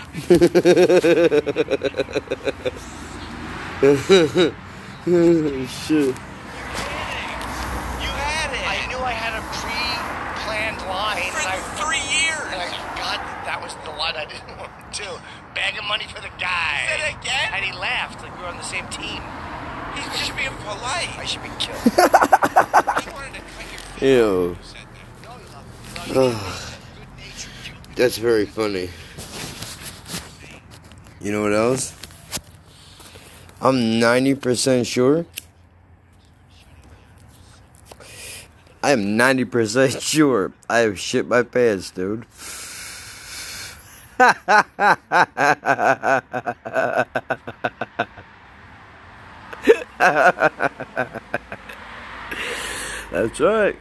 Shit. You had it. I knew I had a pre-planned line. For 3 years. And I forgot that was the line I didn't want to do. Bagging money for the guy. Say it again? And he laughed like we were on the same team. He's just being polite. I should be killed. He wanted to cut your finger. Ew. No, you love That's very funny. You know what else? I'm 90% sure. I am 90% sure I have shit my pants, dude. That's right.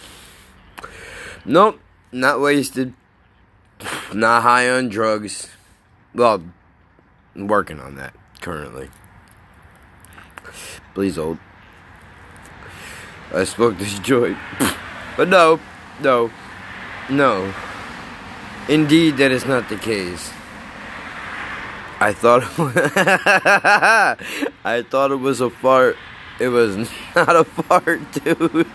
Nope, not wasted. Not high on drugs. Well, I'm working on that currently. Please hold. I smoked this joint. But no. Indeed, that is not the case. I thought it was a fart. It was not a fart, dude.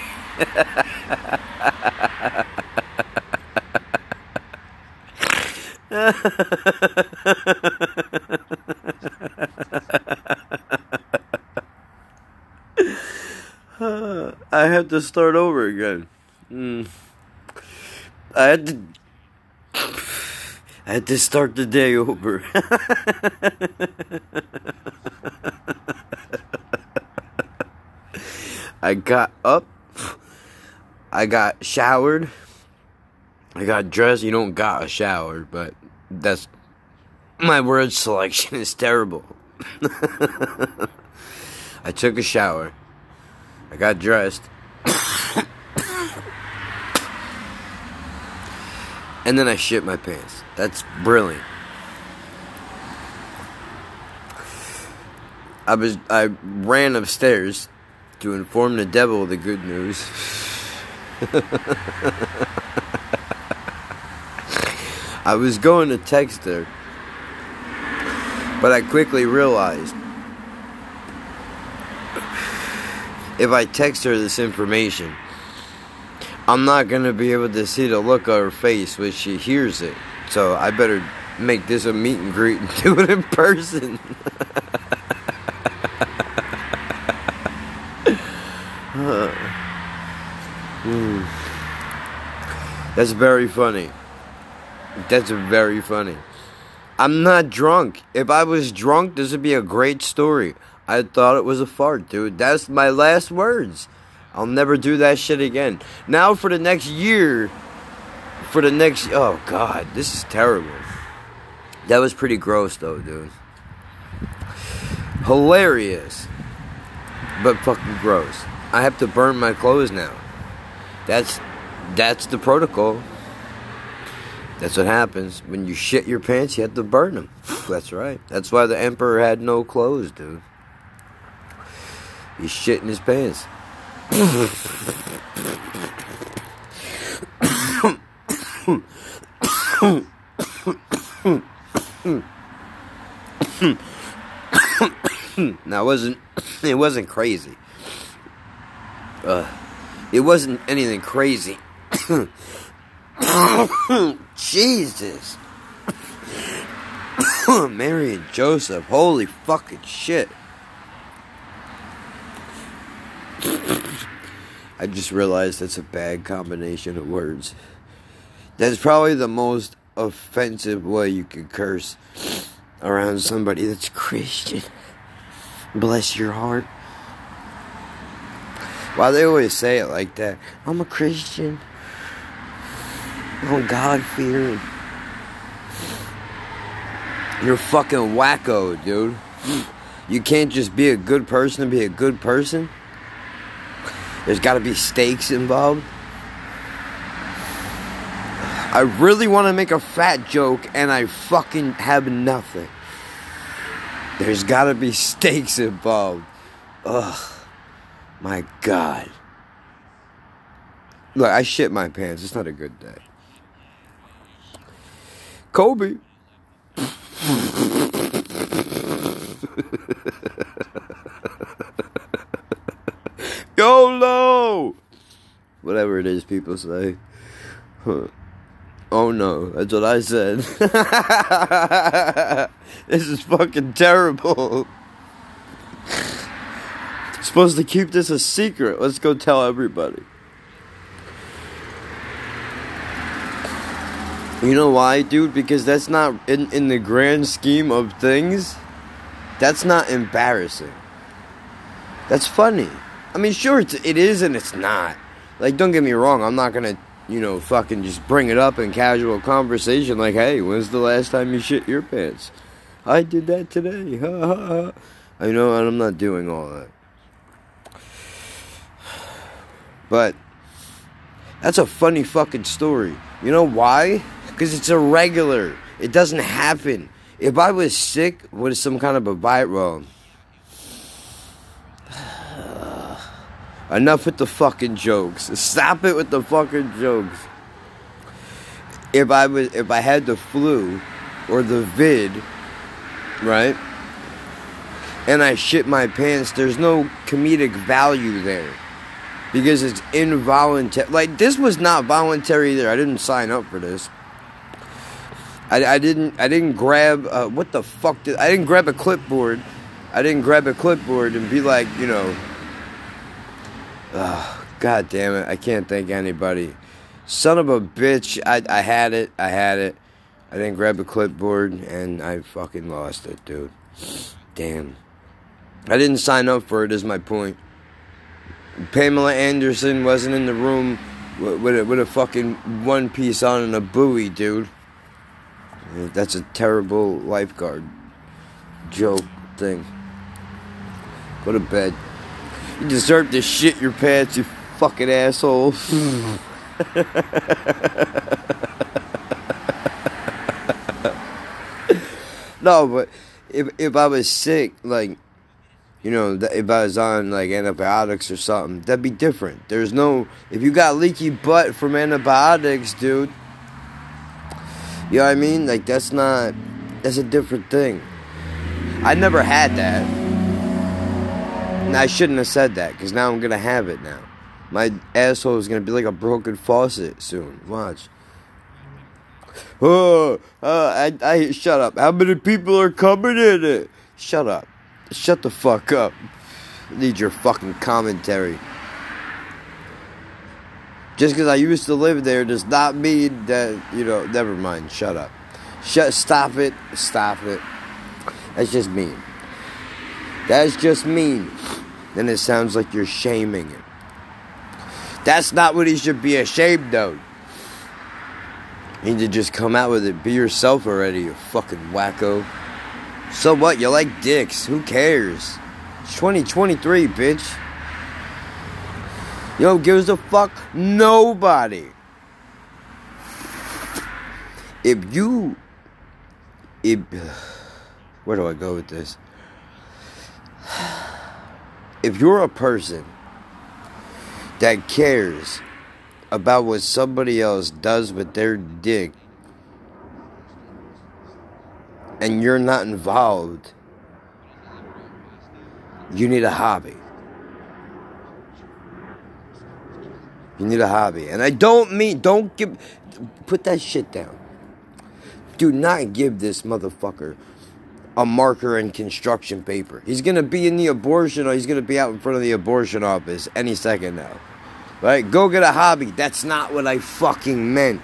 I had to start over again. I had to start the day over. I got up. I got showered. I got dressed. You don't got a shower, but that's... my word selection is terrible. I took a shower. I got dressed. And then I shit my pants. That's brilliant. I ran upstairs to inform the devil of the good news. I was going to text her, but I quickly realized if I text her this information, I'm not going to be able to see the look on her face when she hears it. So I better make this a meet and greet and do it in person. That's very funny. That's very funny. I'm not drunk. If I was drunk, this would be a great story. I thought it was a fart, dude. That's my last words. I'll never do that shit again. Now for the next year, oh God, this is terrible. That was pretty gross though, dude. Hilarious, but fucking gross. I have to burn my clothes now. That's the protocol. That's what happens. When you shit your pants, you have to burn them. That's right. That's why the emperor had no clothes, dude. He's shitting his pants. Now it wasn't crazy. It wasn't anything crazy. Jesus. Mary and Joseph, holy fucking shit. I just realized that's a bad combination of words. That's probably the most offensive way you can curse around somebody that's Christian. Bless your heart. Why they always say it like that? I'm a Christian. I'm God-fearing. You're fucking wacko, dude. You can't just be a good person to be a good person. There's got to be stakes involved. I really want to make a fat joke and I fucking have nothing. There's got to be stakes involved. Ugh. My God. Look, I shit my pants. It's not a good day. Kobe. YOLO! Whatever it is people say. Huh. Oh no, that's what I said. This is fucking terrible. Supposed to keep this a secret. Let's go tell everybody. You know why, dude? Because that's not, in the grand scheme of things, that's not embarrassing. That's funny. I mean, sure, it is and it's not. Like, don't get me wrong, I'm not gonna, fucking just bring it up in casual conversation like, hey, when's the last time you shit your pants? I did that today. Ha ha ha. I know, and I'm not doing all that. But that's a funny fucking story. You know why? Because it's irregular. It doesn't happen. If I was sick with some kind of a virus, enough with the fucking jokes. Stop it with the fucking jokes. If I had the flu or the vid, right? And I shit my pants, there's no comedic value there. Because it's involuntary. Like, this was not voluntary either. I didn't sign up for this. I didn't grab, what the fuck I didn't grab a clipboard. I didn't grab a clipboard and be like, God damn it, I can't thank anybody. Son of a bitch, I had it. I didn't grab a clipboard and I fucking lost it, dude. Damn. I didn't sign up for it, is my point. Pamela Anderson wasn't in the room with a fucking one piece on and a buoy, dude. That's a terrible lifeguard joke thing. Go to bed. You deserve to shit your pants, you fucking asshole. No, but if I was sick, like, if I was on, like, antibiotics or something, that'd be different. If you got leaky butt from antibiotics, dude, you know what I mean? Like, that's a different thing. I never had that. And I shouldn't have said that, because now I'm going to have it now. My asshole is going to be like a broken faucet soon. Watch. Shut up. How many people are coming in it? Shut up. Shut the fuck up. I need your fucking commentary. Just because I used to live there does not mean that, never mind. Shut up. Stop it. Stop it. That's just mean. That's just mean. Then it sounds like you're shaming it. That's not what he should be ashamed of. You need to just come out with it. Be yourself already, you fucking wacko. So what? You like dicks. Who cares? It's 2023, bitch. You know who gives a fuck? Nobody. Where do I go with this? If you're a person that cares about what somebody else does with their dick and you're not involved, you need a hobby. You need a hobby. And I don't put that shit down. Do not give this motherfucker a marker and construction paper. He's going to be in the abortion, or he's going to be out in front of the abortion office any second now. Right? Go get a hobby. That's not what I fucking meant.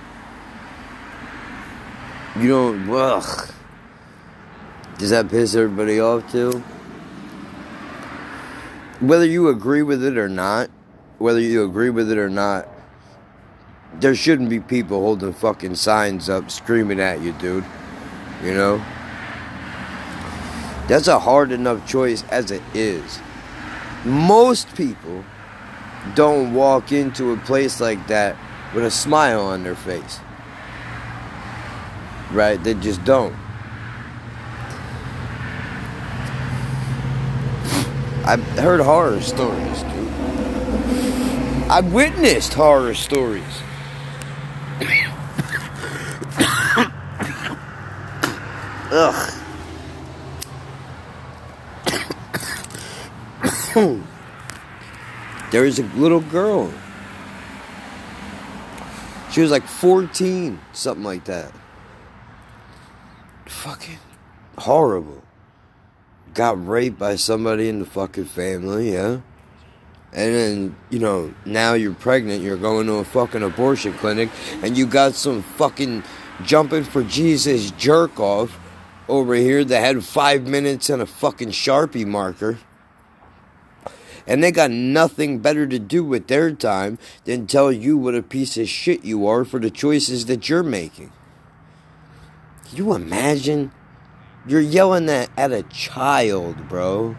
Ugh. Does that piss everybody off too? Whether you agree with it or not, there shouldn't be people holding fucking signs up screaming at you, dude. That's a hard enough choice as it is. Most people don't walk into a place like that with a smile on their face. Right? They just don't. I've heard horror stories, dude. I've witnessed horror stories. Ugh. There was a little girl. She was like 14, something like that. Fucking horrible. Got raped by somebody in the fucking family, yeah? And then, you know, now you're pregnant, you're going to a fucking abortion clinic, and you got some fucking jumping for Jesus jerk off over here that had 5 minutes and a fucking Sharpie marker. And they got nothing better to do with their time than tell you what a piece of shit you are for the choices that you're making. Can you imagine? You're yelling that at a child, bro.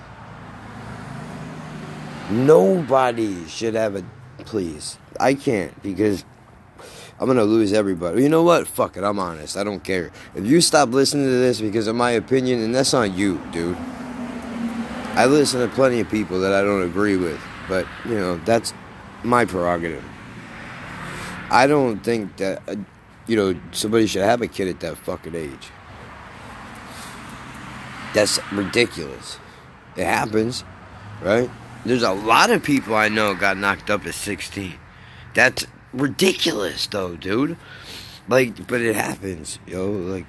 Nobody should have a... Please. I can't, because I'm going to lose everybody. You know what? Fuck it. I'm honest. I don't care. If you stop listening to this because of my opinion, then that's on you, dude. I listen to plenty of people that I don't agree with, but, you know, that's my prerogative. I don't think that, you know, somebody should have a kid at that fucking age. That's ridiculous. It happens, right? There's a lot of people I know got knocked up at 16. That's ridiculous, though, dude. Like, but it happens, yo, like...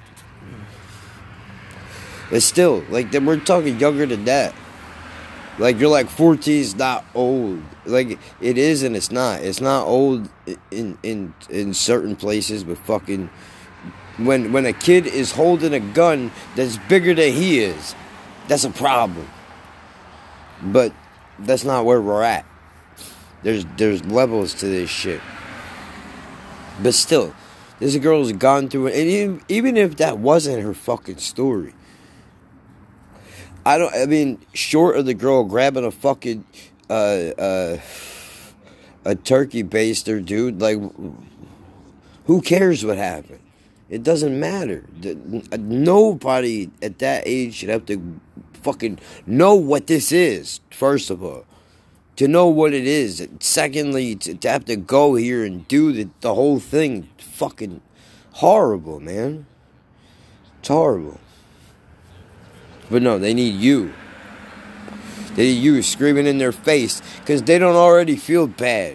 But still, like, we're talking younger than that. Like, you're like, 14 is not old. Like, it is and it's not. It's not old in certain places, but fucking... When a kid is holding a gun that's bigger than he is, that's a problem. But that's not where we're at. There's levels to this shit. But still, this girl has gone through it. And even if that wasn't her fucking story... I mean, short of the girl grabbing a fucking, a turkey baster, dude, like, who cares what happened? It doesn't matter. Nobody at that age should have to fucking know what this is, first of all. To know what it is. Secondly, to have to go here and do the whole thing. Fucking horrible, man. It's horrible. But no, they need you. They need you screaming in their face because they don't already feel bad.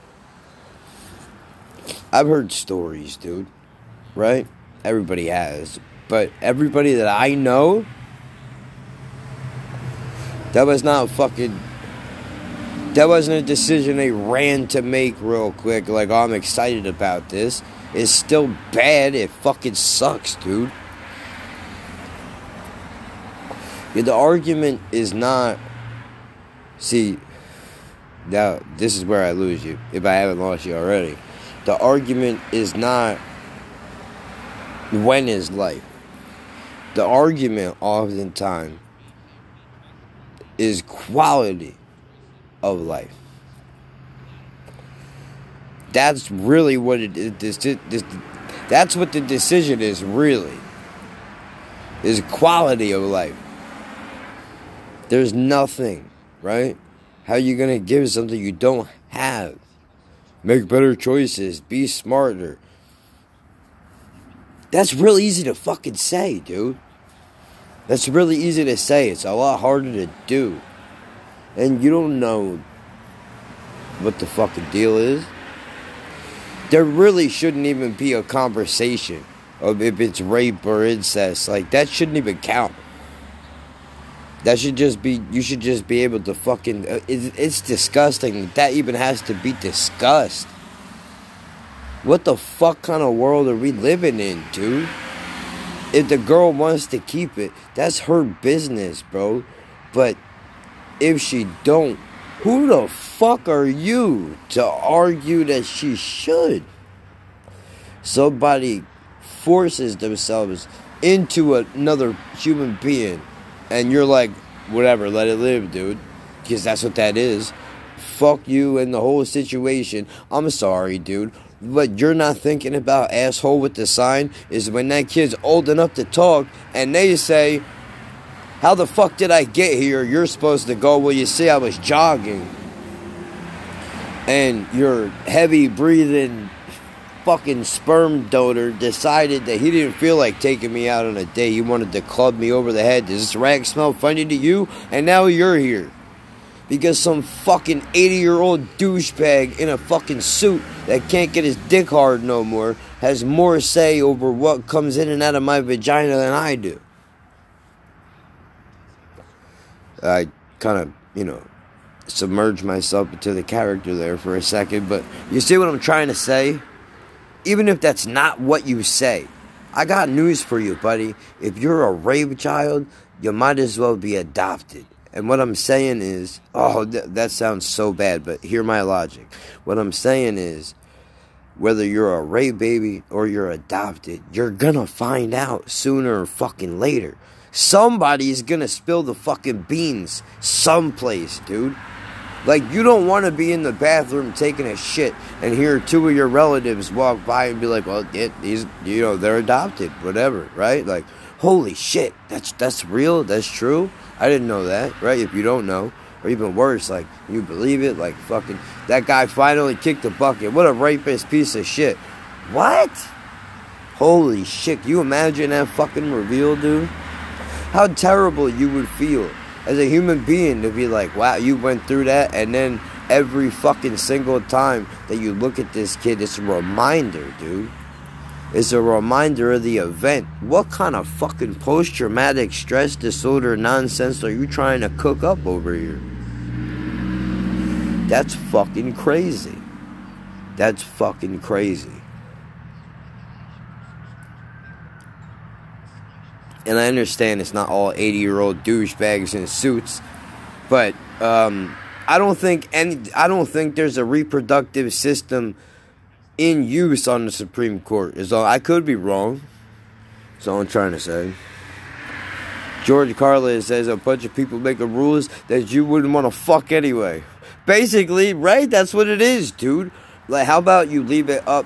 I've heard stories, dude. Right? Everybody has. But everybody that I know, that was not fucking... That wasn't a decision they ran to make real quick. Like, oh, I'm excited about this. It's still bad. It fucking sucks, dude. Yeah, the argument is not... See, now, this is where I lose you, if I haven't lost you already. The argument is not, when is life? The argument, oftentimes, is quality of life. That's really what it is. That's what the decision is, really. Is quality of life. There's nothing, right? How are you going to give something you don't have? Make better choices. Be smarter. That's real easy to fucking say, dude. That's really easy to say. It's a lot harder to do. And you don't know what the fucking deal is. There really shouldn't even be a conversation of if it's rape or incest. Like, that shouldn't even count. That should just be, you should just be able to fucking, it's disgusting that even has to be discussed. What the fuck kind of world are we living in, dude? If the girl wants to keep it, that's her business, bro. But if she don't, who the fuck are you to argue that she should? Somebody forces themselves into another human being. And you're like, whatever, let it live, dude. Because that's what that is. Fuck you and the whole situation. I'm sorry, dude. But you're not thinking about asshole with the sign is when that kid's old enough to talk and they say, how the fuck did I get here? You're supposed to go, well, you see, I was jogging. And you're heavy breathing fucking sperm donor decided that he didn't feel like taking me out on a date. He wanted to club me over the head. Does this rag smell funny to you? And now you're here. Because some fucking 80-year-old douchebag in a fucking suit that can't get his dick hard no more has more say over what comes in and out of my vagina than I do. I kind of, submerged myself into the character there for a second. But you see what I'm trying to say? Even if that's not what you say, I got news for you, buddy. If you're a rape child, you might as well be adopted. And what I'm saying is, that sounds so bad, but hear my logic. What I'm saying is, whether you're a rape baby or you're adopted, you're gonna find out sooner or fucking later. Somebody's gonna spill the fucking beans someplace, dude. Like, you don't want to be in the bathroom taking a shit and hear two of your relatives walk by and be like, well, they're adopted, whatever, right? Like, holy shit, that's real, that's true. I didn't know that, right? If you don't know, or even worse, like, you believe it, like, fucking, that guy finally kicked the bucket. What a rapist piece of shit. What? Holy shit, can you imagine that fucking reveal, dude? How terrible you would feel as a human being to be like, wow, you went through that, and then every fucking single time that you look at this kid, it's a reminder, dude. It's a reminder of the event. What kind of fucking post-traumatic stress disorder nonsense are you trying to cook up over here? That's fucking crazy. That's fucking crazy. And I understand it's not all 80-year-old douchebags in suits, but I don't think there's a reproductive system in use on the Supreme Court. I could be wrong. That's all I'm trying to say. George Carlin says a bunch of people making rules that you wouldn't want to fuck anyway. Basically, right? That's what it is, dude. Like, how about you leave it up?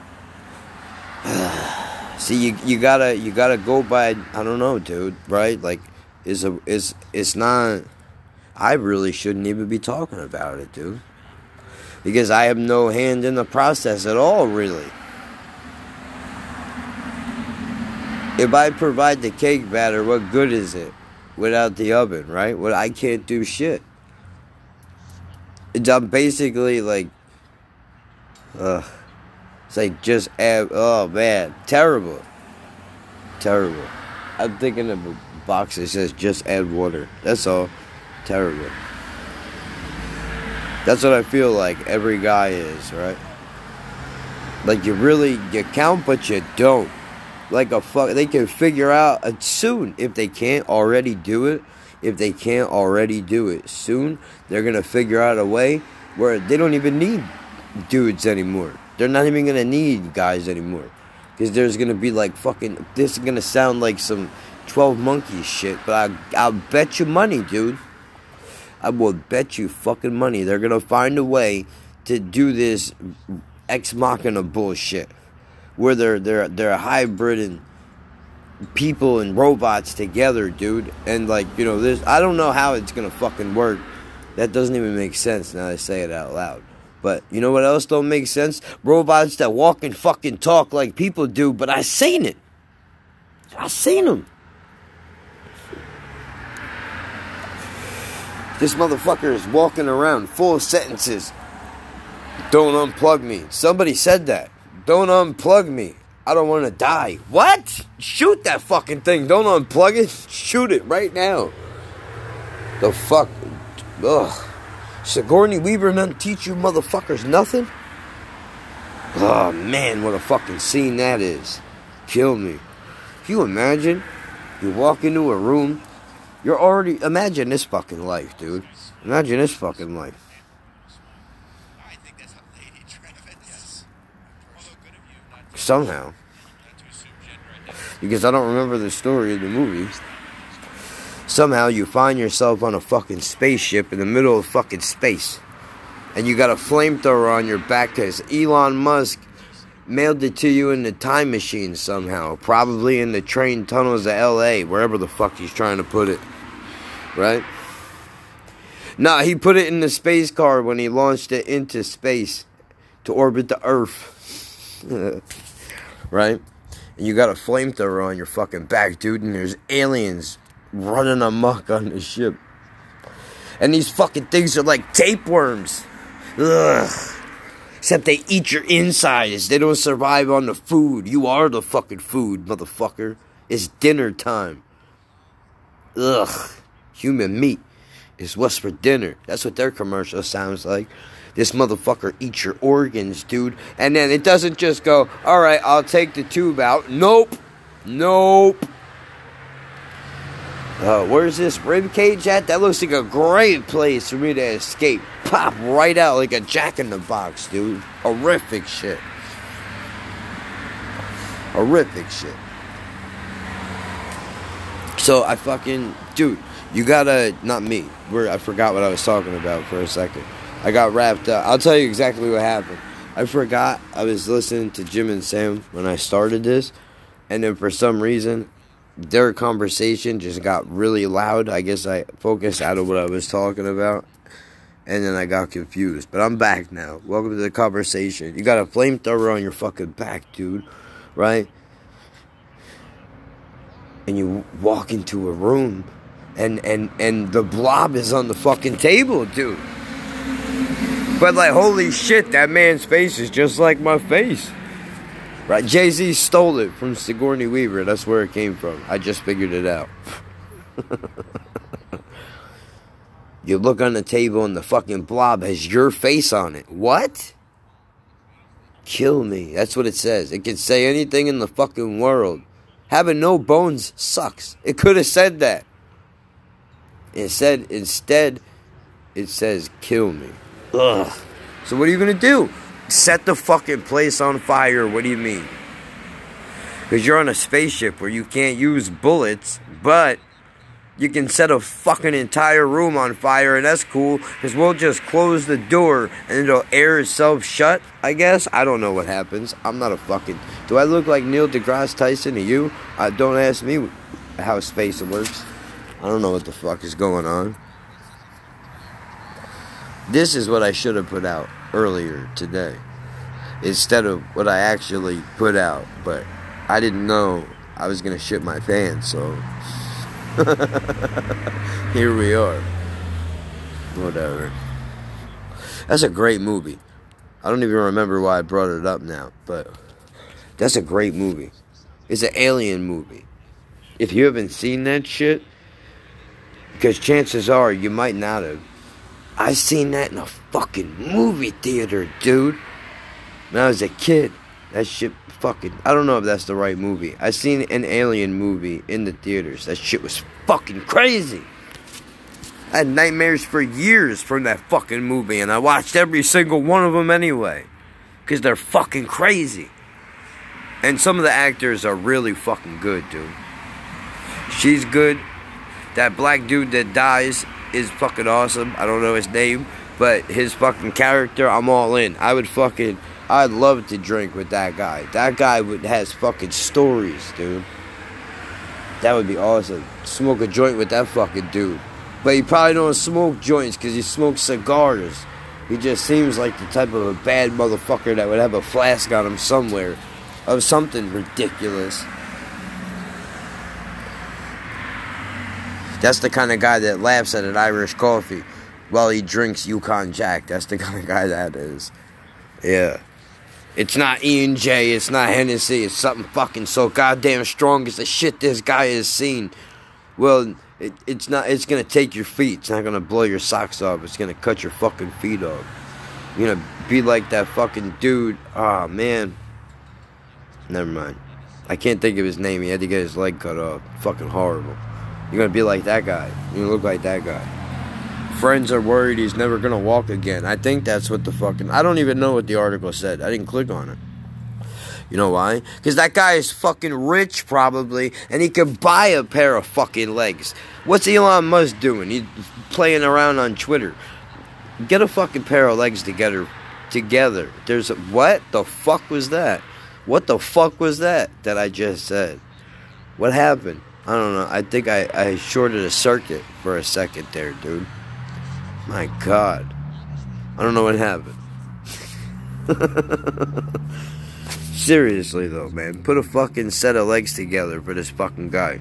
See, you gotta go by, I don't know, dude, right? Like, it's not, I really shouldn't even be talking about it, dude. Because I have no hand in the process at all, really. If I provide the cake batter, what good is it without the oven, right? Well, I can't do shit. I'm basically like, it's like just add, oh man, terrible. Terrible. I'm thinking of a box that says just add water. That's all. Terrible. That's what I feel like every guy is, right? Like you count, but you don't. Like they can figure out soon if they can't already do it. If they can't already do it soon, they're gonna figure out a way where they don't even need dudes anymore. They're not even gonna need guys anymore, because there's gonna be like fucking. This is gonna sound like some 12 Monkeys shit, but I'll bet you money, dude. I will bet you fucking money they're gonna find a way to do this ex machina bullshit, where they're hybriding people and robots together, dude. And like, this, I don't know how it's gonna fucking work. That doesn't even make sense now that I say it out loud. But you know what else don't make sense? Robots that walk and fucking talk like people do. But I seen it. I seen them. This motherfucker is walking around full of sentences. Don't unplug me. Somebody said that. Don't unplug me. I don't want to die. What? Shoot that fucking thing. Don't unplug it. Shoot it right now. The fuck? Ugh. Sigourney Weaver doesn't teach you motherfuckers nothing? Oh man, what a fucking scene that is. Kill me. Can you imagine? You walk into a room. You're already... Imagine this fucking life, dude. Imagine this fucking life. I think that's a lady, Travis. Somehow. Because I don't remember the story of the movie. Somehow you find yourself on a fucking spaceship in the middle of fucking space. And you got a flamethrower on your back because Elon Musk mailed it to you in the time machine somehow. Probably in the train tunnels of LA, wherever the fuck he's trying to put it. Right? Nah, he put it in the space car when he launched it into space to orbit the Earth. Right? And you got a flamethrower on your fucking back, dude, and there's aliens running amok on the ship. And these fucking things are like tapeworms. Ugh. Except they eat your insides. They don't survive on the food. You are the fucking food, motherfucker. It's dinner time. Ugh. Human meat is what's for dinner. That's what their commercial sounds like. This motherfucker eats your organs, dude. And then it doesn't just go, alright, I'll take the tube out. Nope. Where's this rib cage at? That looks like a great place for me to escape. Pop right out like a jack-in-the-box, dude. Horrific shit. So I fucking... Dude, you gotta... Not me. I forgot what I was talking about for a second. I got wrapped up. I'll tell you exactly what happened. I forgot I was listening to Jim and Sam when I started this. And then for some reason, their conversation just got really loud. I guess I focused out of what I was talking about. And then I got confused. But I'm back now. Welcome to the conversation. You got a flamethrower on your fucking back, dude. Right? And you walk into a room. And the blob is on the fucking table, dude. But like, holy shit, that man's face is just like my face. Right? Jay-Z stole it from Sigourney Weaver. That's where it came from. I just figured it out. You look on the table and the fucking blob has your face on it. What? Kill me. That's what it says. It can say anything in the fucking world. Having no bones sucks. It could have said that. Instead, it says kill me. Ugh. So what are you going to do? Set the fucking place on fire. What do you mean? Because you're on a spaceship where you can't use bullets, but you can set a fucking entire room on fire, and that's cool, because we'll just close the door, and it'll air itself shut, I guess? I don't know what happens. I'm not a fucking... Do I look like Neil deGrasse Tyson to you? Don't ask me how space works. I don't know what the fuck is going on. This is what I should have put out earlier today, instead of what I actually put out, but I didn't know I was going to shit my pants, so here we are. Whatever. That's a great movie. I don't even remember why I brought it up now, but that's a great movie. It's an alien movie. If you haven't seen that shit, because chances are you might not have. I seen that in a fucking movie theater, dude. When I was a kid. That shit fucking... I don't know if that's the right movie. I seen an alien movie in the theaters. That shit was fucking crazy. I had nightmares for years from that fucking movie. And I watched every single one of them anyway. Because they're fucking crazy. And some of the actors are really fucking good, dude. She's good. That black dude that dies is fucking awesome. I don't know his name, but his fucking character, I'm all in. I'd love to drink with that guy. That guy has fucking stories, dude. That would be awesome. Smoke a joint with that fucking dude. But he probably don't smoke joints because he smokes cigars. He just seems like the type of a bad motherfucker that would have a flask on him somewhere of something ridiculous. That's the kind of guy that laughs at an Irish coffee while he drinks Yukon Jack. That's the kind of guy that is. Yeah. It's not E&J, it's not Hennessy, it's something fucking so goddamn strong as the shit this guy has seen. Well, it's gonna take your feet. It's not gonna blow your socks off. It's gonna cut your fucking feet off. You're gonna be like that fucking dude. Oh, man. Never mind. I can't think of his name. He had to get his leg cut off. Fucking horrible. You're going to be like that guy. You're going to look like that guy. Friends are worried he's never going to walk again. I think that's what the fucking... I don't even know what the article said. I didn't click on it. You know why? Because that guy is fucking rich, probably, and he could buy a pair of fucking legs. What's Elon Musk doing? He's playing around on Twitter. Get a fucking pair of legs together. There's a... What the fuck was that? What the fuck was that I just said? What happened? I don't know. I think I shorted a circuit for a second there, dude. My God. I don't know what happened. Seriously, though, man. Put a fucking set of legs together for this fucking guy.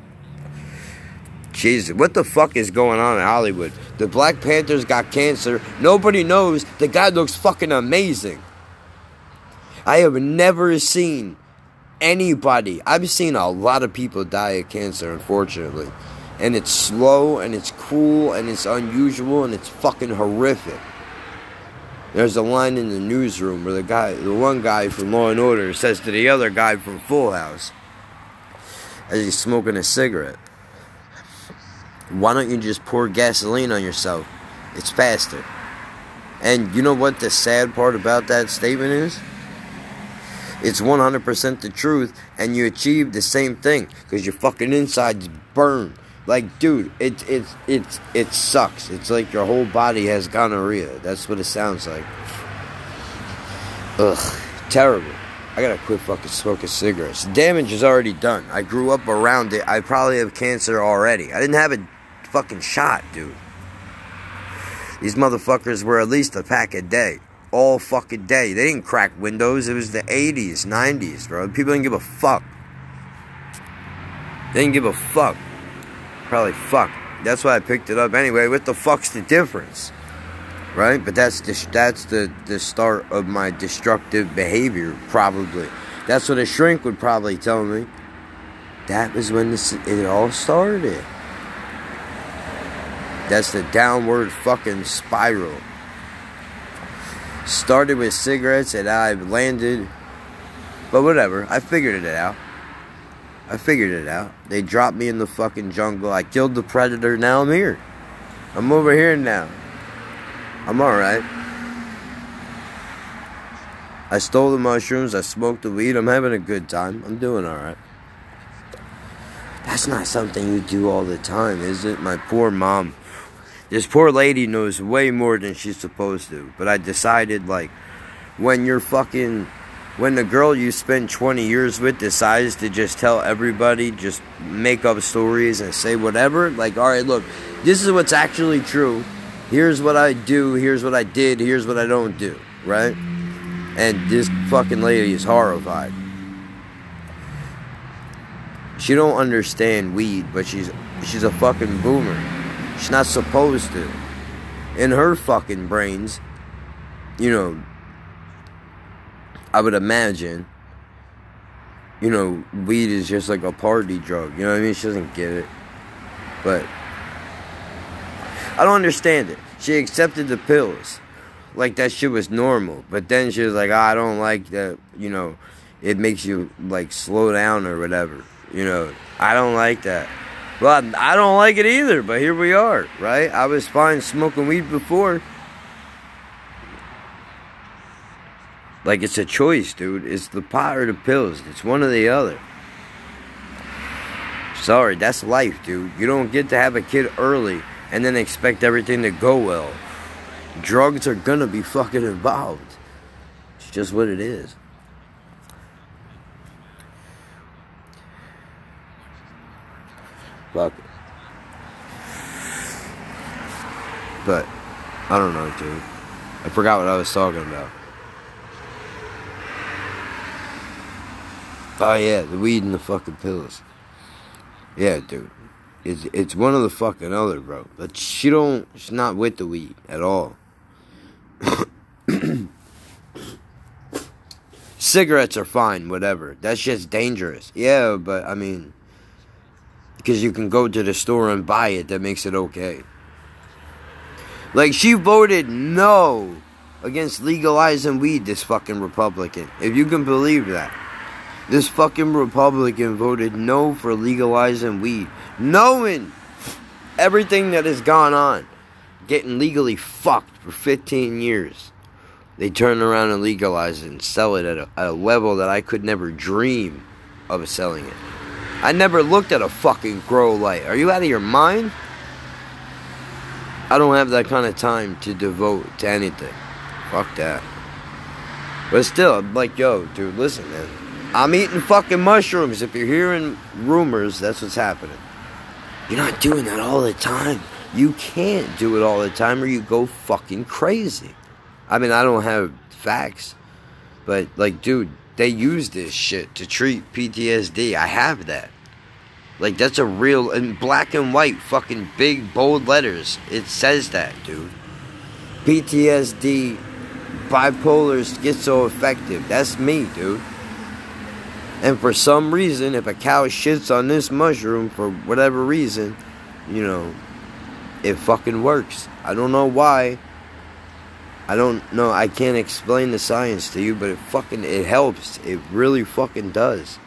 Jesus, what the fuck is going on in Hollywood? The Black Panthers got cancer. Nobody knows. The guy looks fucking amazing. I have never seen anybody. I've seen a lot of people die of cancer, unfortunately. And it's slow, and it's cruel, and it's unusual, and it's fucking horrific. There's a line in the newsroom where the one guy from Law and Order says to the other guy from Full House, as he's smoking a cigarette, why don't you just pour gasoline on yourself? It's faster. And you know what the sad part about that statement is? It's 100% the truth, and you achieve the same thing because your fucking insides burn. Like, dude, it sucks. It's like your whole body has gonorrhea. That's what it sounds like. Ugh, terrible. I gotta quit fucking smoking cigarettes. The damage is already done. I grew up around it. I probably have cancer already. I didn't have a fucking shot, dude. These motherfuckers were at least a pack a day. All fucking day. They didn't crack windows. It was the 80s, 90s, bro. People didn't give a fuck. They didn't give a fuck. Probably fuck. That's why I picked it up anyway. What the fuck's the difference? Right? But that's the start of my destructive behavior, probably. That's what a shrink would probably tell me. That was when it all started. That's the downward fucking spiral. Started with cigarettes and I've landed. But whatever. I figured it out. They dropped me in the fucking jungle. I killed the predator. Now I'm here. I'm over here now. I'm alright. I stole the mushrooms. I smoked the weed. I'm having a good time. I'm doing alright. That's not something you do all the time, is it? My poor mom. This poor lady knows way more than she's supposed to. But I decided, like, when the girl you spend 20 years with decides to just tell everybody, just make up stories and say whatever, like, alright, look, this is what's actually true. Here's what I do, here's what I did, here's what I don't do, right? And this fucking lady is horrified. She don't understand weed, but she's a fucking boomer. She's not supposed to. In her fucking brains, you know, I would imagine, you know, weed is just like a party drug. You know what I mean? She doesn't get it. But I don't understand it. She accepted the pills. Like that shit was normal. But then she was like, I don't like that, you know, it makes you like slow down or whatever. You know, I don't like that. Well, I don't like it either, but here we are, right? I was fine smoking weed before. Like, it's a choice, dude. It's the pot or the pills. It's one or the other. Sorry, that's life, dude. You don't get to have a kid early and then expect everything to go well. Drugs are gonna be fucking involved. It's just what it is. Fuck it. But, I don't know, dude. I forgot what I was talking about. Oh yeah, the weed and the fucking pills. Yeah, dude. It's one of the fucking other, bro. But she's not with the weed at all. Cigarettes are fine, whatever. That shit's dangerous. Yeah, but I mean, because you can go to the store and buy it, that makes it okay. Like, she voted no against legalizing weed, this fucking Republican. If you can believe that. This fucking Republican voted no for legalizing weed. Knowing everything that has gone on. Getting legally fucked for 15 years. They turn around and legalize it and sell it at a level that I could never dream of selling it. I never looked at a fucking grow light. Are you out of your mind? I don't have that kind of time to devote to anything. Fuck that. But still, I'm like, yo, dude, listen, man. I'm eating fucking mushrooms. If you're hearing rumors, that's what's happening. You're not doing that all the time. You can't do it all the time or you go fucking crazy. I mean, I don't have facts. But, like, dude, they use this shit to treat PTSD. I have that. Like, that's a real, in black and white, fucking big, bold letters. It says that, dude. PTSD, bipolar, schizoaffective. That's me, dude. And for some reason, if a cow shits on this mushroom, for whatever reason, you know, it fucking works. I don't know why. I don't know. I can't explain the science to you, but it helps. It really fucking does.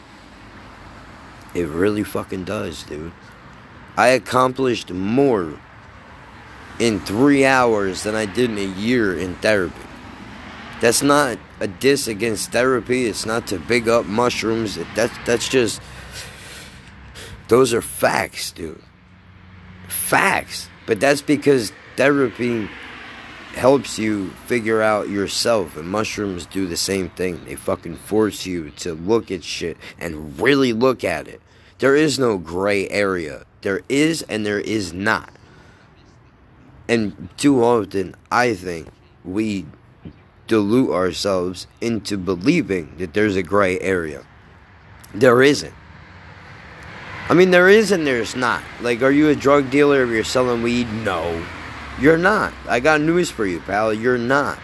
It really fucking does, dude. I accomplished more in 3 hours than I did in a year in therapy. That's not a diss against therapy. It's not to big up mushrooms. That's just... Those are facts, dude. Facts. But that's because therapy helps you figure out yourself, and mushrooms do the same thing. They fucking force you to look at shit and really look at it. There is no gray area. There is and there is not. And too often, I think, we delude ourselves into believing that there's a gray area. There isn't. I mean, there is and there's not. Like, are you a drug dealer if you're selling weed? No. You're not. I got news for you, pal. You're not.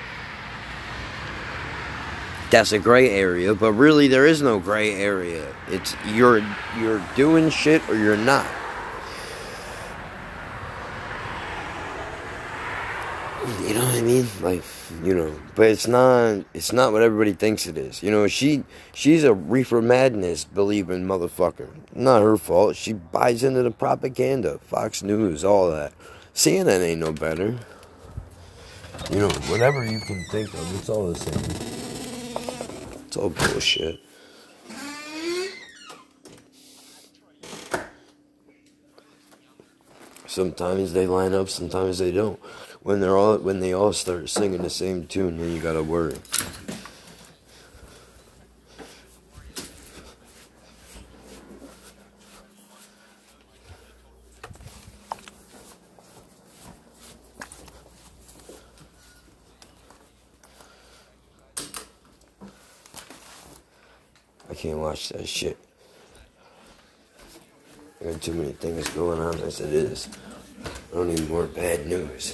That's a gray area, but really there is no gray area. It's you're doing shit or you're not. You know what I mean? Like, you know, but it's not what everybody thinks it is. You know, she's a reefer madness believing motherfucker. Not her fault. She buys into the propaganda. Fox News, all that. CNN ain't no better. You know, whatever you can think of, it's all the same. It's all bullshit. Sometimes they line up, sometimes they don't. When they all start singing the same tune, then you gotta worry. I can't watch that shit. I got too many things going on as it is. I don't need more bad news.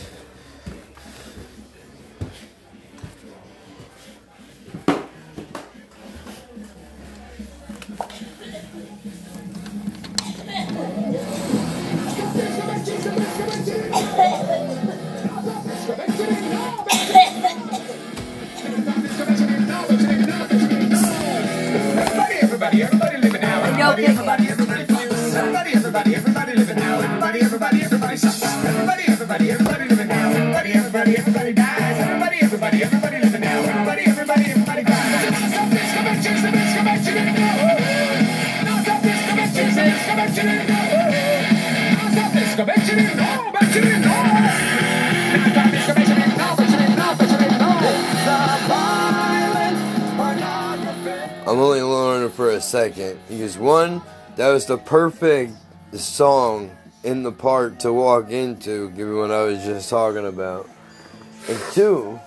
I'm only alone on it for a second because one, that was the perfect song in the part to walk into, given what I was just talking about. And two,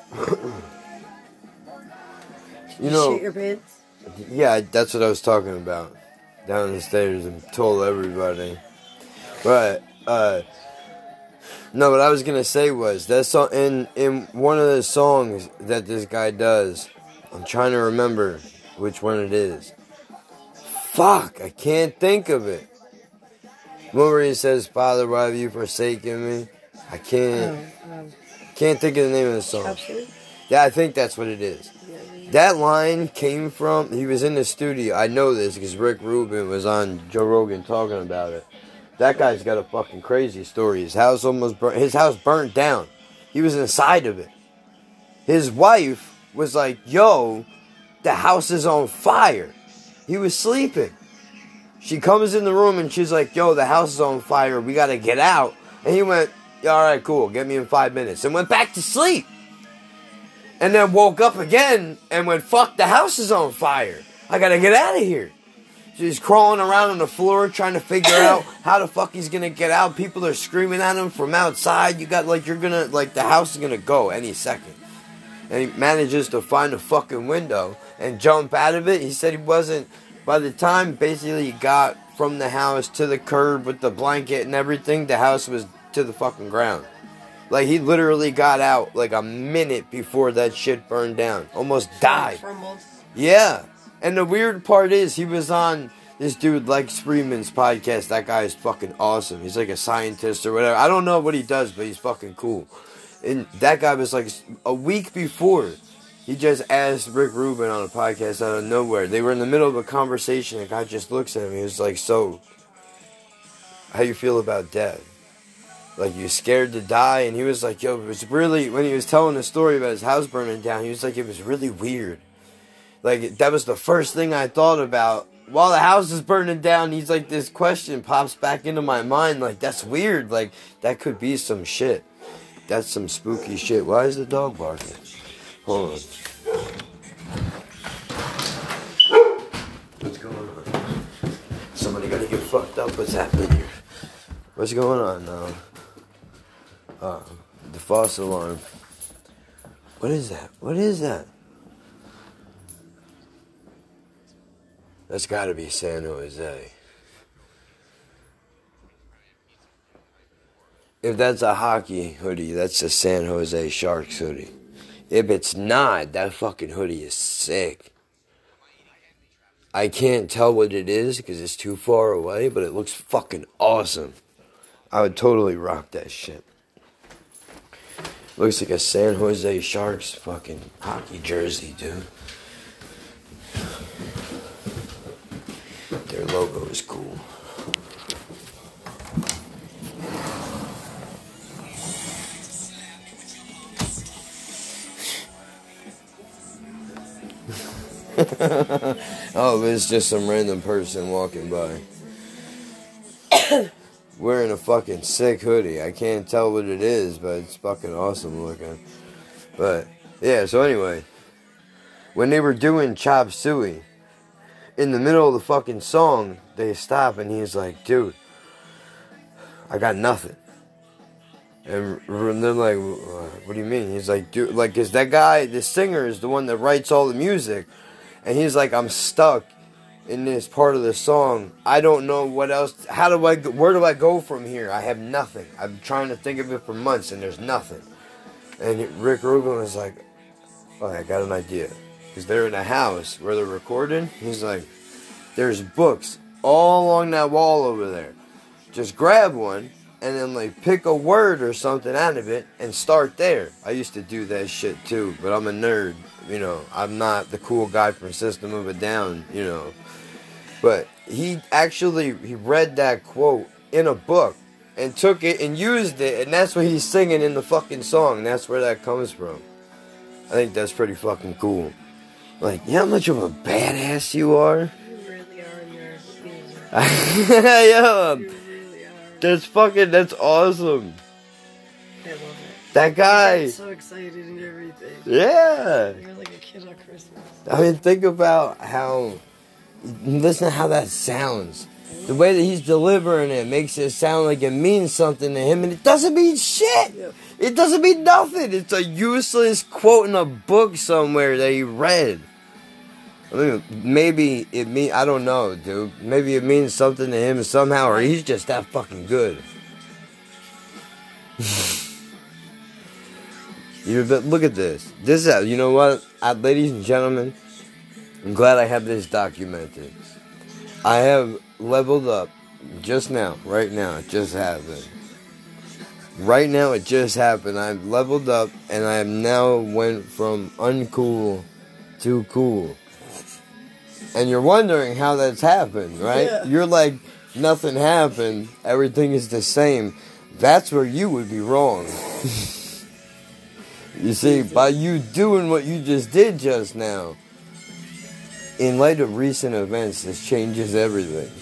you know, shit your pants? Yeah, that's what I was talking about. Down the stairs and told everybody. But no, what I was gonna say was that song in one of the songs that this guy does. I'm trying to remember which one it is. Fuck, I can't think of it. One where he says, "Father, why have you forsaken me?" I can't think of the name of the song. Yeah, I think that's what it is. That line came from, he was in the studio. I know this because Rick Rubin was on Joe Rogan talking about it. That guy's got a fucking crazy story. His house burnt down. He was inside of it. His wife was like, "Yo, the house is on fire." He was sleeping. She comes in the room and she's like, "Yo, the house is on fire. We gotta get out." And he went, "Yeah, alright, cool. Get me in 5 minutes." And went back to sleep. And then woke up again and went, "Fuck, the house is on fire. I gotta get out of here." So he's crawling around on the floor trying to figure out how the fuck he's gonna get out. People are screaming at him from outside. You got the house is gonna go any second. and he manages to find a fucking window and jump out of it. He said he wasn't, by the time basically he got from the house to the curb with the blanket and everything, the house was to the fucking ground. Like, he literally got out like a minute before that shit burned down. Almost died. Yeah. And the weird part is, he was on this dude, Lex Freeman's podcast. That guy is fucking awesome. He's like a scientist or whatever. I don't know what he does, but he's fucking cool. And that guy was like, a week before, he just asked Rick Rubin on a podcast out of nowhere. They were in the middle of a conversation. The guy just looks at him. He was like, so, how you feel about death? Like, you scared to die? And he was like, yo, it was really, when he was telling the story about his house burning down, he was like, it was really weird. Like, that was the first thing I thought about. While the house is burning down, he's like, this question pops back into my mind. Like, that's weird. Like, that could be some shit. That's some spooky shit. Why is the dog barking? Hold on. What's going on? Somebody gotta get fucked up. What's happening here? What's going on now? The false alarm. What is that? What is that? That's gotta be San Jose. If that's a hockey hoodie, that's a San Jose Sharks hoodie. If it's not, that fucking hoodie is sick. I can't tell what it is because it's too far away, but it looks fucking awesome. I would totally rock that shit. Looks like a San Jose Sharks fucking hockey jersey, dude. Their logo is cool. Oh, it's just some random person walking by. Wearing a fucking sick hoodie. I can't tell what it is, but it's fucking awesome looking. But, yeah, so anyway. When they were doing Chop Suey, in the middle of the fucking song, they stop and he's like, dude, I got nothing. And they're like, what do you mean? He's like, dude, like, cause that guy, the singer, is the one that writes all the music. And he's like, I'm stuck in this part of the song. I don't know what else, where do I go from here? I have nothing. I'm trying to think of it for months and there's nothing. And Rick Rubin was like, oh, I got an idea. Because they're in a house where they're recording. He's like, there's books all along that wall over there. Just grab one and then like pick a word or something out of it and start there. I used to do that shit too, but I'm a nerd. You know, I'm not the cool guy from System of a Down, you know. But he read that quote in a book and took it and used it, and that's what he's singing in the fucking song. That's where that comes from. I think that's pretty fucking cool. Like, you know how much of a badass you are? You really are in your music. Yeah. You really are. That's awesome. I love it. That guy. I'm so excited and everything. Yeah. You're like a kid on Christmas. I mean, think about listen to how that sounds. The way that he's delivering it makes it sound like it means something to him, and it doesn't mean shit. Yep. It doesn't mean nothing. It's a useless quote in a book somewhere that he read. I mean, maybe I don't know, dude. Maybe it means something to him somehow, or he's just that fucking good. Look at this. You know what? Ladies and gentlemen, I'm glad I have this documented. I have leveled up just now, right now. It just happened. Right now, it just happened. I've leveled up, and I have now went from uncool to cool. And you're wondering how that's happened, right? Yeah. You're like, nothing happened. Everything is the same. That's where you would be wrong. You see, by you doing what you just did just now, in light of recent events, this changes everything.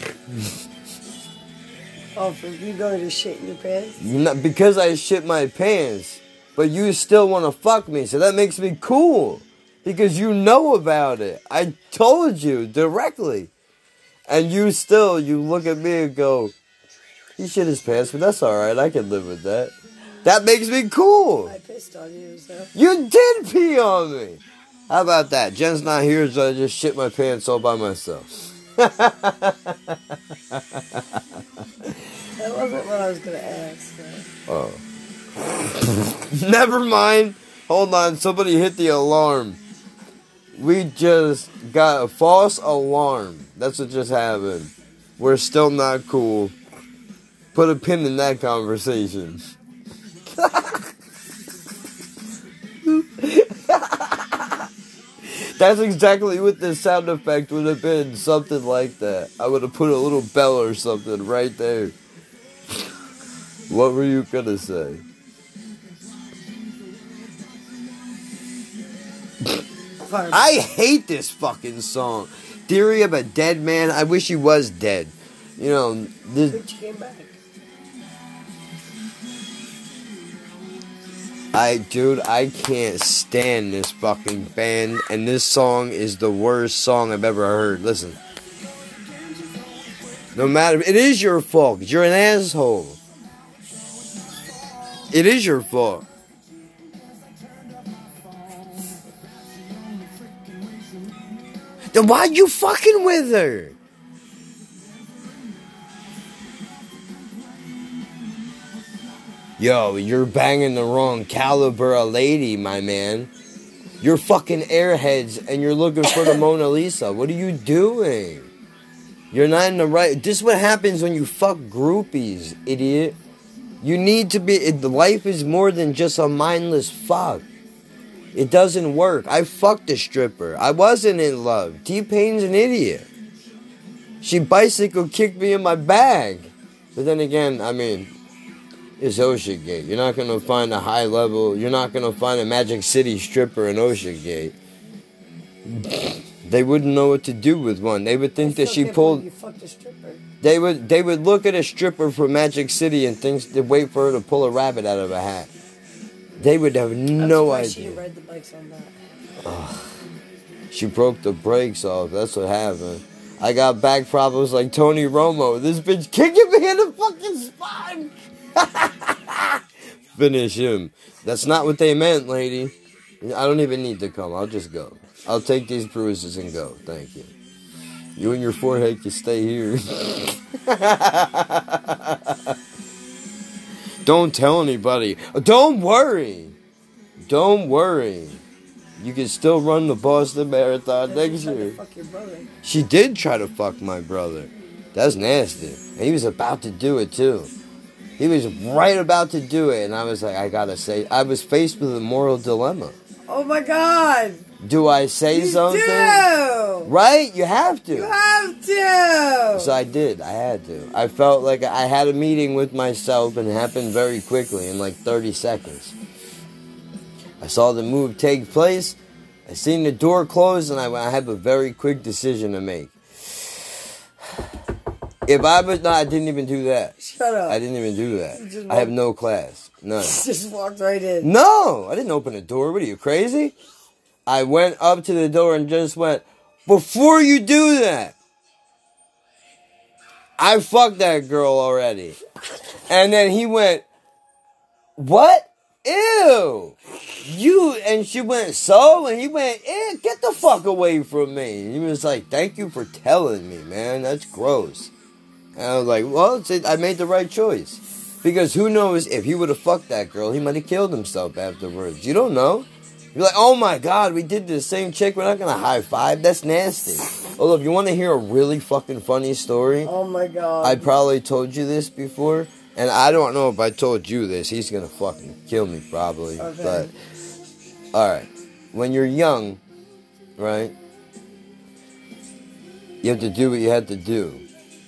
Oh, for you going to shit in your pants? Not because I shit my pants, but you still want to fuck me, so that makes me cool. Because you know about it. I told you directly. And you look at me and go, he shit his pants, but that's alright, I can live with that. That makes me cool. I paid pissed on you, so. You did pee on me. How about that? Jen's not here, so I just shit my pants all by myself. That wasn't what I was gonna ask. So. Oh. Never mind. Hold on. Somebody hit the alarm. We just got a false alarm. That's what just happened. We're still not cool. Put a pin in that conversation. That's exactly what the sound effect would have been. Something like that. I would have put a little bell or something right there. What were you gonna say? I hate this fucking song. Theory of a Dead Man. I wish he was dead. You know, this. But you came back. Dude, I can't stand this fucking band, and this song is the worst song I've ever heard. Listen. No matter, it is your fault. You're an asshole. It is your fault. Then why you fucking with her? Yo, you're banging the wrong caliber of lady, my man. You're fucking airheads and you're looking for the Mona Lisa. What are you doing? You're not in the right... This is what happens when you fuck groupies, idiot. You need to be... Life is more than just a mindless fuck. It doesn't work. I fucked a stripper. I wasn't in love. T-Pain's an idiot. She bicycle kicked me in my bag. But then again, I mean... It's Ocean Gate. You're not going to find a high level... You're not going to find a Magic City stripper in Ocean Gate. They wouldn't know what to do with one. They would think that she pulled... You fucked a stripper. They would look at a stripper from Magic City and think they'd wait for her to pull a rabbit out of a hat. They would have no idea. She ride the bikes on that. Ugh. She broke the brakes off. That's what happened. I got back problems like Tony Romo. This bitch kicking me in the fucking spine. Finish him. That's not what they meant, lady. I don't even need to come. I'll just go. I'll take these bruises and go. Thank you. You and your forehead can stay here. Don't tell anybody. Don't worry. Don't worry. You can still run the Boston Marathon next year. Fuck your brother. She did try to fuck my brother. That's nasty. And he was about to do it too. He was right about to do it, and I was like, I gotta say, I was faced with a moral dilemma. Oh my God! Do I say something? Do! Right? You have to. You have to! So I did. I had to. I felt like I had a meeting with myself, and it happened very quickly, in like 30 seconds. I saw the move take place, I seen the door close, and I had a very quick decision to make. If I was... No, I didn't even do that. Shut up. I didn't even do that. I have no class. None. Just walked right in. No! I didn't open the door. What are you, crazy? I went up to the door and just went, before you do that, I fucked that girl already. And then he went, what? Ew! You... And she went, so? And he went, ew, get the fuck away from me. And he was like, thank you for telling me, man. That's gross. And I was like, well, I made the right choice. Because who knows, if he would have fucked that girl, he might have killed himself afterwards. You don't know. You're like, oh my God, we did the same chick. We're not going to high five. That's nasty. Although, if you want to hear a really fucking funny story. Oh my God. I probably told you this before. And I don't know if I told you this. He's going to fucking kill me probably. Okay. But, alright. When you're young, right? You have to do what you have to do.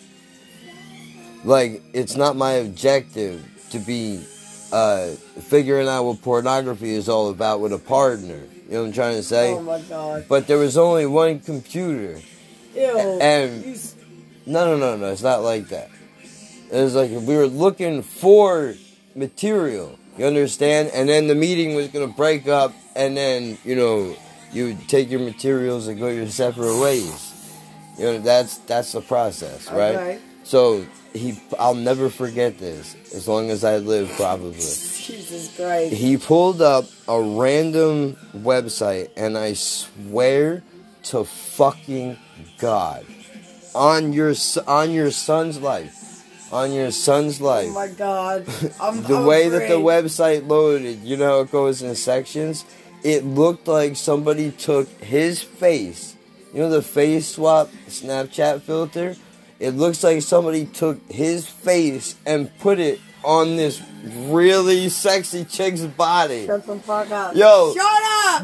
Like, it's not my objective to be figuring out what pornography is all about with a partner. You know what I'm trying to say? Oh my God. But there was only one computer. Ew. And no, it's not like that. It was like we were looking for material. You understand? And then the meeting was going to break up, and then, you know, you would take your materials and go your separate ways. You know, that's the process, right? Okay. So I'll never forget this as long as I live, probably. Jesus Christ. He pulled up a random website, and I swear to fucking God, on your son's life. On your son's life. Oh my God. The way that the website loaded, you know how it goes in sections? It looked like somebody took his face. You know the face swap Snapchat filter? It looks like somebody took his face and put it on this really sexy chick's body. Shut the fuck up. Yo. Shut up!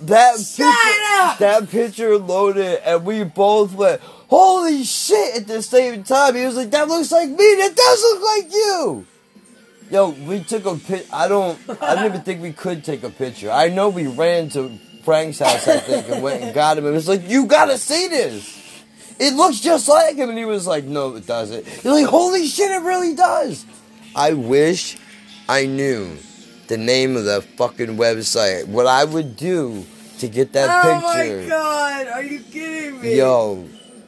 That picture loaded, and we both went, holy shit, at the same time. He was like, that looks like me. That does look like you. Yo, we took a picture. I don't even think we could take a picture. I know we ran to Frank's house, I think, and went and got him. And it was like, you gotta see this. It looks just like him. And he was like, no, it doesn't. You're like, holy shit, it really does. I wish I knew the name of the fucking website. What I would do to get that picture. Oh my God, are you kidding me? Yo,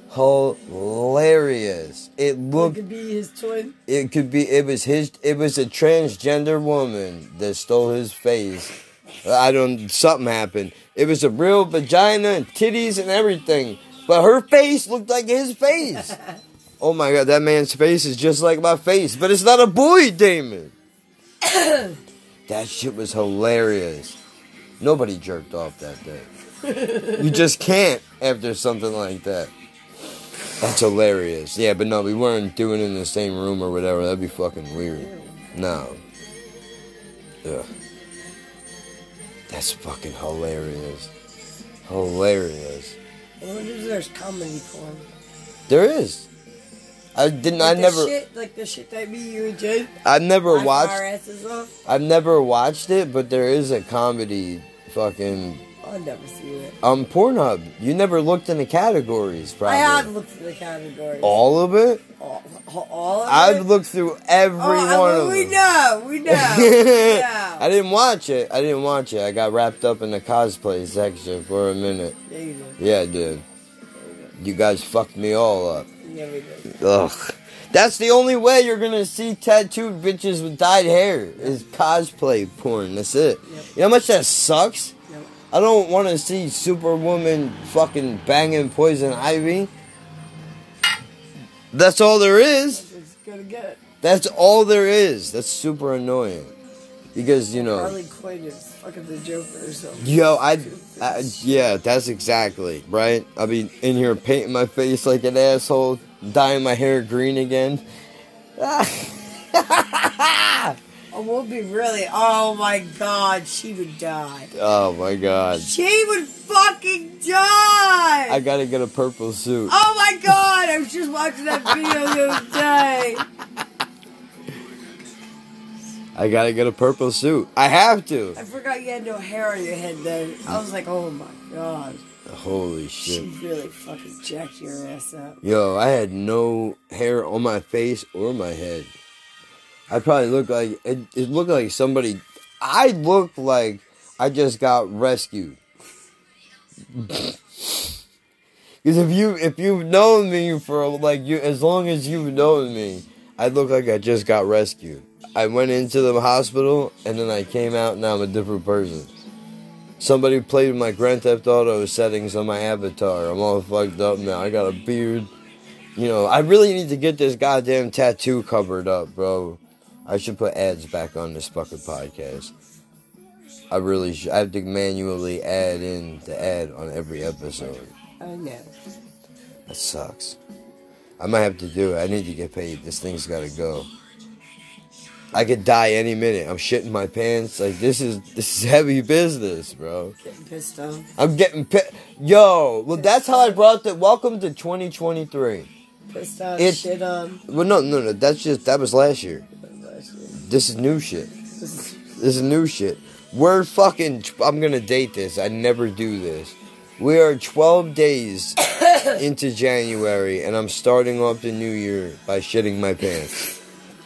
hilarious. It looked. It could be his twin. It could be. It was a transgender woman that stole his face. Something happened. It was a real vagina and titties and everything. But her face looked like his face. Oh my God, that man's face is just like my face. But it's not a boy, Damon. That shit was hilarious. Nobody jerked off that day. You just can't after something like that. That's hilarious. Yeah, but no, we weren't doing it in the same room or whatever. That'd be fucking weird. No. Ugh. That's fucking hilarious. Hilarious. I wonder if there's comedy porn. There is. Like the shit that me, you, and Jen. I've never Our asses off. I've never watched it, but there is a comedy fucking. I'll never see it. Pornhub. You never looked in the categories, probably. I have looked in the categories. All of it? All of it? I've looked through every one of them. We know. I didn't watch it. I got wrapped up in the cosplay section for a minute. Yeah, you did. Yeah, I did. You guys fucked me all up. Yeah, we did. Ugh. That's the only way you're gonna see tattooed bitches with dyed hair is cosplay porn. That's it. Yep. You know how much that sucks? Yep. I don't want to see Superwoman fucking banging Poison Ivy. That's all there is. It's gonna get. That's all there is. That's super annoying. Because, you know. Harley Quinn is fucking the Joker or something. Yo, yeah, that's exactly, right? I'll be in here painting my face like an asshole, dyeing my hair green again. Oh, we'll be really. Oh my God, she would die. Oh my God. She would fucking die. I gotta get a purple suit. Oh my God, I was just watching that video the other day. I gotta get a purple suit. I have to. I forgot you had no hair on your head then. I was like, oh my God. Holy shit. She really fucking jacked your ass up. Yo, I had no hair on my face or my head. I probably looked like, it looked like somebody, I looked like I just got rescued. Because if you've known me for as long as you've known me, I look like I just got rescued. I went into the hospital and then I came out and now I'm a different person. Somebody played with my Grand Theft Auto settings on my avatar. I'm all fucked up now. I got a beard. You know, I really need to get this goddamn tattoo covered up, bro. I should put ads back on this fucking podcast. I really should. I have to manually add in the ad on every episode. I know. That sucks. I might have to do it. I need to get paid. This thing's gotta go. I could die any minute. I'm shitting my pants. Like, this is heavy business, bro. Getting pissed off. I'm getting pissed. Yo, well, that's how I brought the. Welcome to 2023. Pissed off, shit on. Well, no. That was last year. This is new shit. This is new shit. We're fucking. I'm gonna date this. I never do this. We are 12 days into January, and I'm starting off the new year by shitting my pants.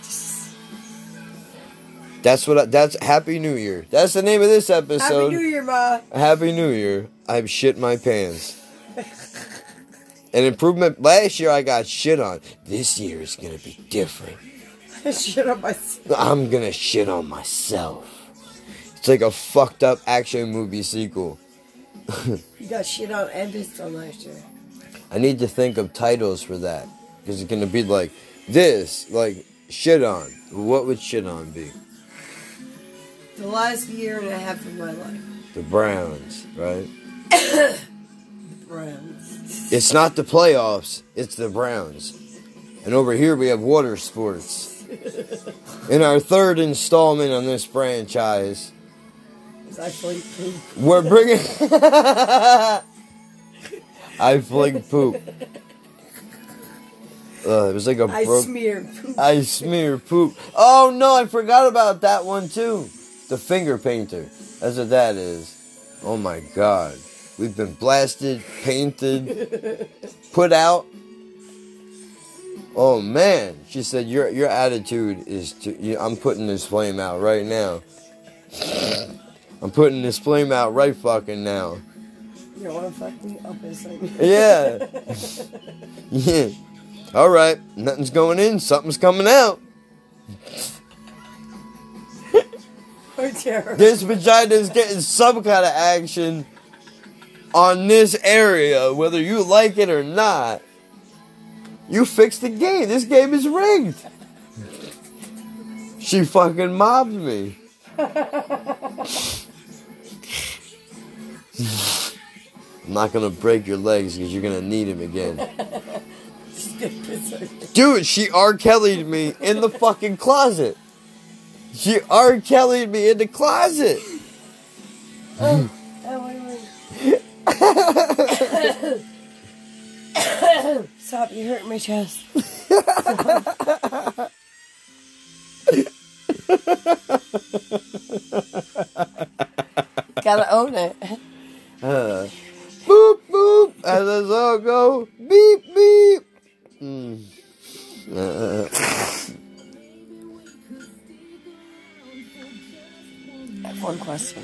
That's Happy New Year. That's the name of this episode. Happy New Year, Ma. Happy New Year. I've shit my pants. An improvement. Last year I got shit on. This year is gonna be different. Shit on myself. I'm gonna shit on myself. It's like a fucked up action movie sequel. You got shit on and pissed on last year. I need to think of titles for that. Because it's gonna be like this, like shit on. What would shit on be? The last year and a half of my life. The Browns, right? Browns. It's not the playoffs, it's the Browns. And over here we have water sports. In our third installment on this franchise, I fling poop. we're bringing... I fling poop. It was like a I broke... smear poop. I smear poop. Oh no, I forgot about that one too. The finger painter. That's what that is. Oh my god. We've been blasted, painted, put out. Oh man. She said your attitude is to... I'm putting this flame out right now. I'm putting this flame out right fucking now. You don't want to fuck me? I'll piss on you. Yeah. Yeah. Alright. Nothing's going in. Something's coming out. This vagina is getting some kind of action on this area, whether you like it or not. You fixed the game. This game is rigged. She fucking mobbed me. I'm not gonna break your legs because you're gonna need him again. Dude, she R. Kelly'd me in the fucking closet. She R. Kelly'd me in the closet. Wait. Stop, you hurt my chest. Gotta own it. Boop, boop, as the song go, beep, beep. I have one question.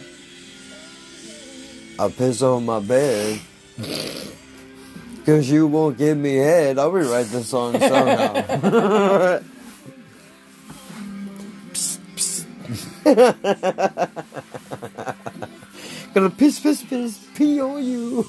I piss on my bed. Cause you won't give me head. I'll rewrite this song somehow. Psst, psst. Gonna piss, piss, piss, pee on you.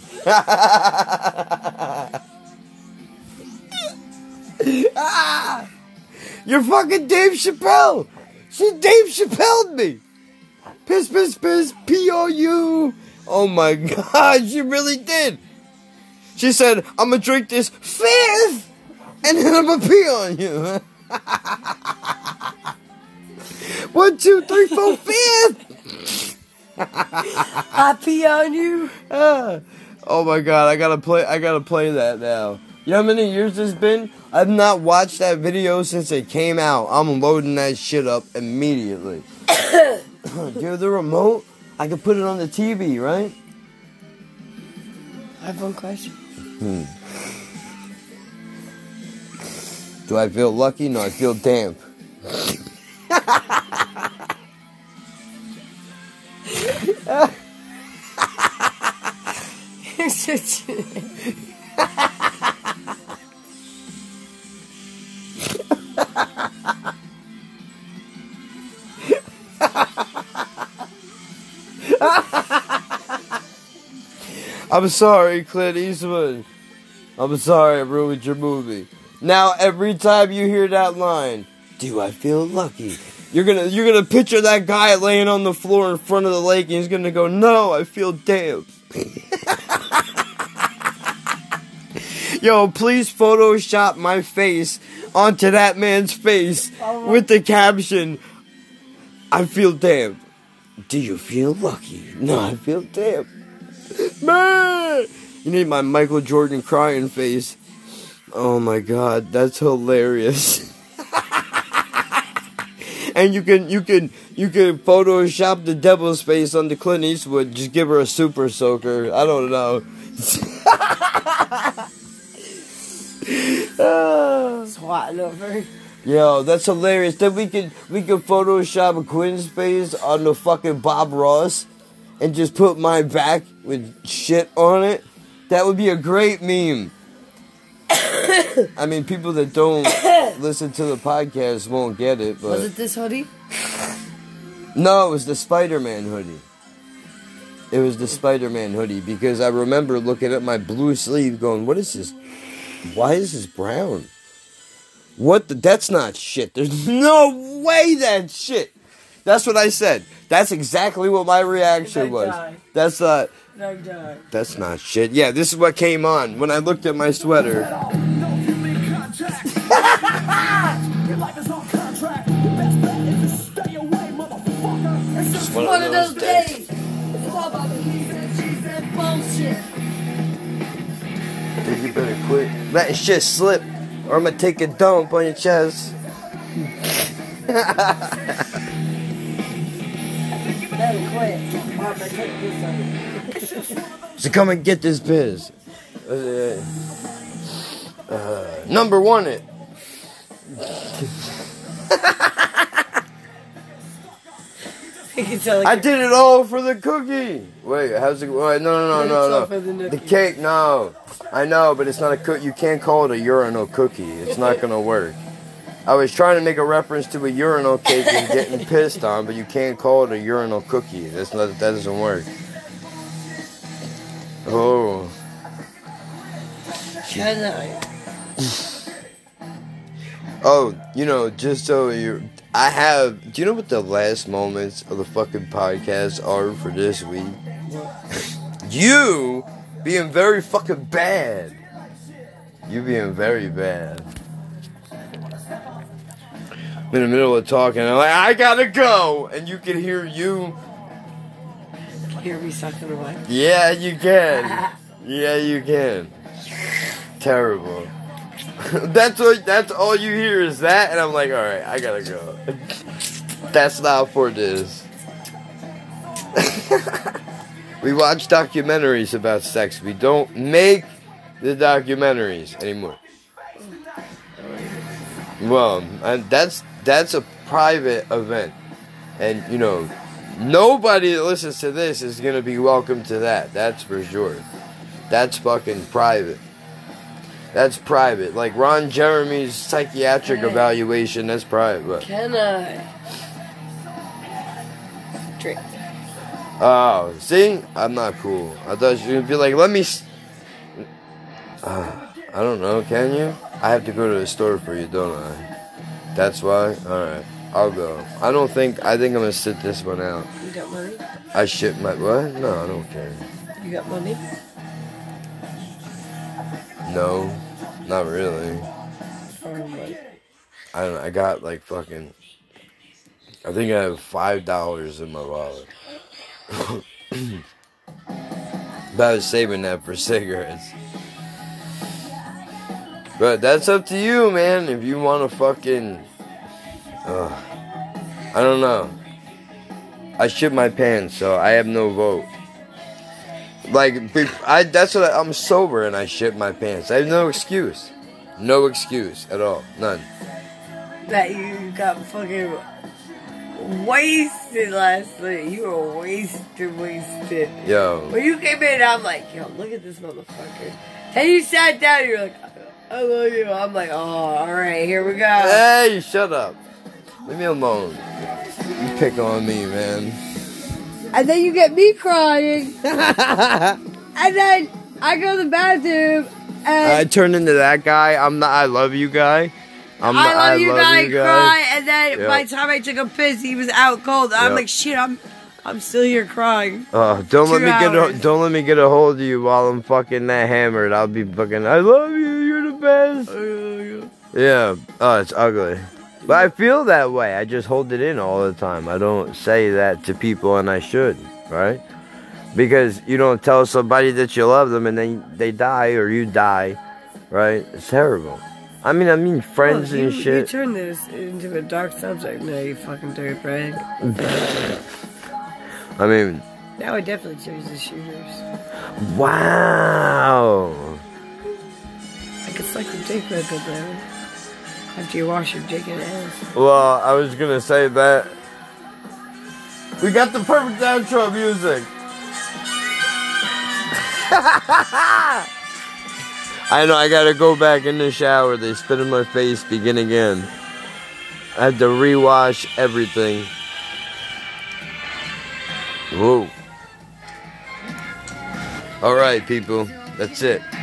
Ah, you're fucking Dave Chappelle. She Dave Chappelle'd me. Piss, piss, piss, pee on you. Oh my god, she really did. She said, I'm gonna drink this fifth, and then I'm gonna pee on you. 1, 2, 3, 4, fifth. I pee on you. Oh my god, I gotta play that now. You know how many years it's been? I've not watched that video since it came out. I'm loading that shit up immediately. Do you have the remote? I can put it on the TV, right? I have one question. Do I feel lucky? No, I feel damp. I'm sorry, Clint Eastwood. I'm sorry I ruined your movie. Now every time you hear that line, do I feel lucky? You're gonna picture that guy laying on the floor in front of the lake and he's gonna go, no, I feel damp. Yo, please Photoshop my face onto that man's face with the caption, I feel damp. Do you feel lucky? No, I feel damp. Man! You need my Michael Jordan crying face. Oh my god, that's hilarious. And you can Photoshop the devil's face onto Clint Eastwood. Just give her a super soaker. I don't know. Swatting over. Yo, that's hilarious. Then we could Photoshop Quinn's face on the fucking Bob Ross and just put my back with shit on it. That would be a great meme. I mean, people that don't listen to the podcast won't get it, but... Was it this hoodie? No, it was the Spider-Man hoodie. It was the Spider-Man hoodie, because I remember looking at my blue sleeve going, what is this? Why is this brown? What the... That's not shit. There's no way that's shit. That's what I said. That's exactly what my reaction was. That's not... That's not shit. Yeah, this is what came on when I looked at my sweater. It's one of those days. It's all about the he said, she said bullshit. Dude, you better quit letting shit slip, or I'm gonna take a dump on your chest. Better quit. I'm gonna take this on. So come and get this biz. Number one it. I did it all for the cookie. Wait, how's it? Wait, no. The cake, no. I know, but it's not a cookie. You can't call it a urinal cookie. It's not gonna work. I was trying to make a reference to a urinal cake and getting pissed on, but you can't call it a urinal cookie. That doesn't work. Oh. Oh, just so do you know what the last moments of the fucking podcast are for this week? You being very fucking bad. You being very bad. I'm in the middle of talking, I'm like, I gotta go! And you can hear you. Hear me sucking away? Yeah, you can. Yeah, you can. Terrible. That's all you hear is that, and I'm like, alright, I gotta go. That's not for this. We watch documentaries about sex. We don't make the documentaries anymore. Well, that's a private event. And, nobody that listens to this is gonna be welcome to that. That's for sure. That's fucking private. That's private. Like Ron Jeremy's psychiatric evaluation, that's private. Can I drink? Oh, see? I'm not cool. I thought you would be like, let me... I don't know, can you? I have to go to the store for you, don't I? That's why? Alright, I'll go. I think I'm gonna sit this one out. You got money? I shit my... What? No, I don't care. You got money? No, not really. I don't know, I got like fucking... I think I have $5 in my wallet. But I was saving that for cigarettes. But that's up to you, man. If you want to fucking... I don't know. I shit my pants, so I have no vote. Like, I'm sober and I shit my pants. I have no excuse. No excuse at all. None. That you got fucking wasted last night. You were wasted. Yo. When you came in, I'm like, yo, look at this motherfucker. Then you sat down, you're like, I love you. I'm like, oh, alright, here we go. Hey, shut up. Leave me alone. You pick on me, man. And then you get me crying. And then I go to the bathroom and I turn into that guy. I love you guy. I love you guy cry, and then by the time I took a piss, he was out cold. I'm like, shit, I'm still here crying. Don't let me get a hold of you while I'm fucking that hammered. I'll be fucking. I love you. You're the best. Yeah. Oh, it's ugly. But I feel that way. I just hold it in all the time. I don't say that to people, and I should, right? Because you don't tell somebody that you love them, and then they die or you die, right? It's terrible. I mean, friends and shit. You turned this into a dark subject now, you fucking dirtbag. I mean... Now I definitely choose the shooters. Wow! I could suck your dick real good, though. After you wash your dick and ass. Well, I was gonna say that... We got the perfect outro music! I know, I gotta go back in the shower. They spit in my face, begin again. I have to rewash everything. Whoa. Alright, people. That's it.